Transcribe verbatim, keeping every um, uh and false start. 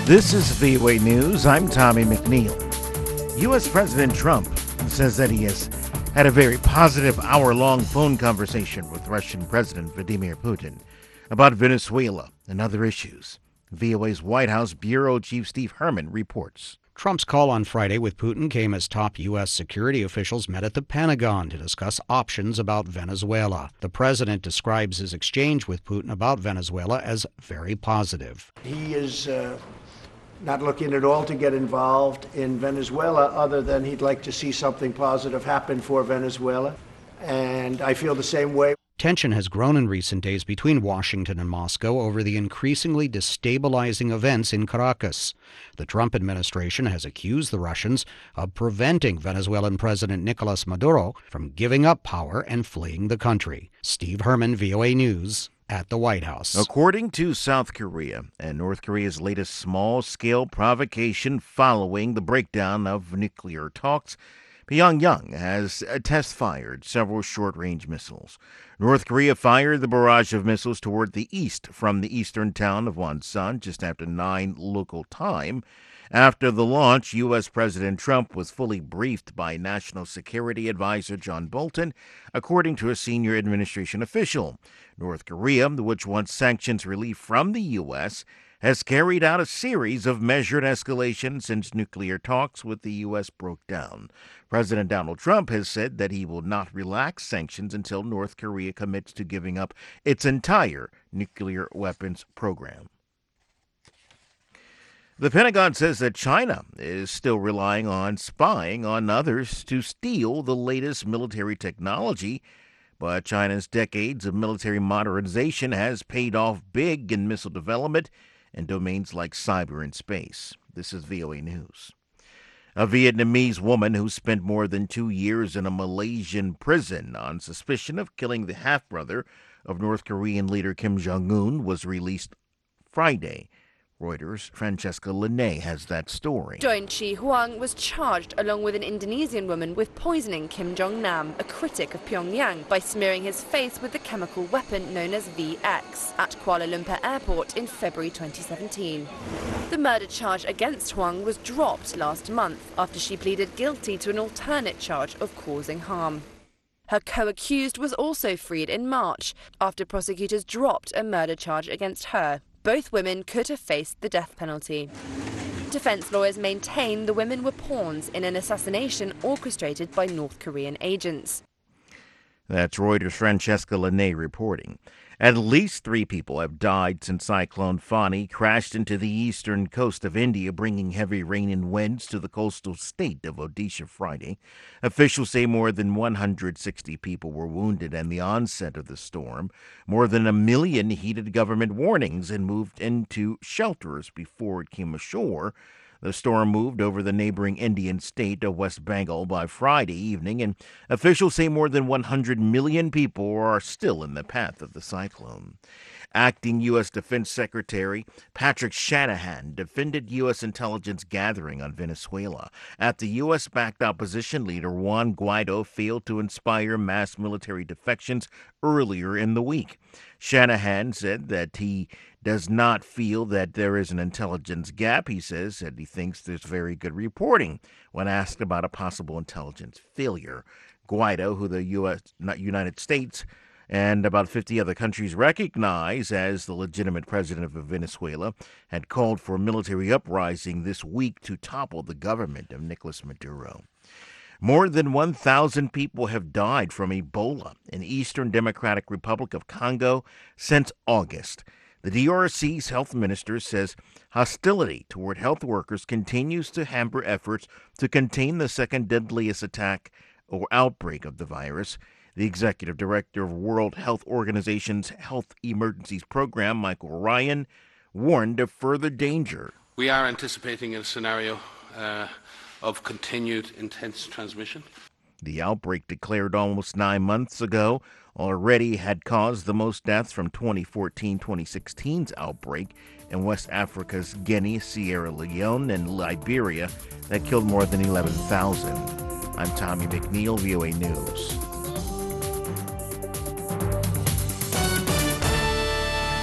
This is V O A News. I'm Tommy McNeil. U S. President Trump says that he has had a very positive hour-long phone conversation with Russian President Vladimir Putin about Venezuela and other issues. V O A's White House Bureau Chief Steve Herman reports. Trump's call on Friday with Putin came as top U S security officials met at the Pentagon to discuss options about Venezuela. The president describes his exchange with Putin about Venezuela as very positive. He is uh, not looking at all to get involved in Venezuela, other than he'd like to see something positive happen for Venezuela. And I feel the same way. Tension has grown in recent days between Washington and Moscow over the increasingly destabilizing events in Caracas. The Trump administration has accused the Russians of preventing Venezuelan President Nicolas Maduro from giving up power and fleeing the country. Steve Herman, V O A News, at the White House. According to South Korea and North Korea's latest small-scale provocation following the breakdown of nuclear talks, Pyongyang has test-fired several short-range missiles. North Korea fired the barrage of missiles toward the east from the eastern town of Wonsan just after nine local time. After the launch, U S. President Trump was fully briefed by National Security Advisor John Bolton, according to a senior administration official. North Korea, which wants sanctions relief from the U S, has carried out a series of measured escalations since nuclear talks with the U S broke down. President Donald Trump has said that he will not relax sanctions until North Korea commits to giving up its entire nuclear weapons program. The Pentagon says that China is still relying on spying on others to steal the latest military technology, but China's decades of military modernization has paid off big in missile development and domains like cyber and space. This is V O A News. A Vietnamese woman who spent more than two years in a Malaysian prison on suspicion of killing the half-brother of North Korean leader Kim Jong-un was released Friday. Reuters' Francesca Linne has that story. Doan Chi Huang was charged along with an Indonesian woman with poisoning Kim Jong-nam, a critic of Pyongyang, by smearing his face with the chemical weapon known as V X at Kuala Lumpur Airport in February twenty seventeen. The murder charge against Huang was dropped last month after she pleaded guilty to an alternate charge of causing harm. Her co-accused was also freed in March after prosecutors dropped a murder charge against her. Both women could have faced the death penalty. Defense lawyers maintain the women were pawns in an assassination orchestrated by North Korean agents. That's Reuters' Francesca Linne reporting. At least three people have died since Cyclone Fani crashed into the eastern coast of India, bringing heavy rain and winds to the coastal state of Odisha Friday. Officials say more than one hundred sixty people were wounded at the onset of the storm. More than a million heeded government warnings and moved into shelters before it came ashore. The storm moved over the neighboring Indian state of West Bengal by Friday evening, and officials say more than one hundred million people are still in the path of the cyclone. Acting U S. Defense Secretary Patrick Shanahan defended U S intelligence gathering on Venezuela after U S-backed opposition leader Juan Guaido failed to inspire mass military defections earlier in the week. Shanahan said that he does not feel that there is an intelligence gap. He says that he thinks there's very good reporting when asked about a possible intelligence failure. Guaido, who the U S, not United States, and about fifty other countries recognize as the legitimate president of Venezuela, had called for a military uprising this week to topple the government of Nicolas Maduro. More than one thousand people have died from Ebola in Eastern Democratic Republic of Congo since August. The D R C's health minister says hostility toward health workers continues to hamper efforts to contain the second deadliest attack or outbreak of the virus. The executive director of World Health Organization's Health Emergencies Program, Michael Ryan, warned of further danger. We are anticipating a scenario uh, of continued intense transmission. The outbreak, declared almost nine months ago, already had caused the most deaths from twenty fourteen twenty sixteen's outbreak in West Africa's Guinea, Sierra Leone, and Liberia that killed more than eleven thousand. I'm Tommy McNeil, V O A News.